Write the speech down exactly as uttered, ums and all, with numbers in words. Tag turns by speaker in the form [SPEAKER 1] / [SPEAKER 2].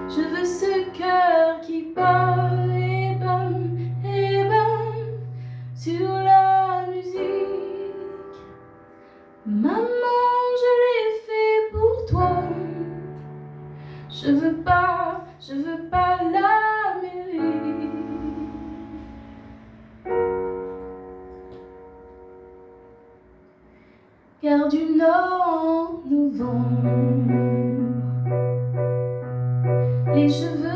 [SPEAKER 1] Je veux ce cœur qui bat et bam, et bam sur la musique. Maman, je l'ai fait pour toi. Je veux pas, je veux pas l'Amérique. Car du nord en novembre, les cheveux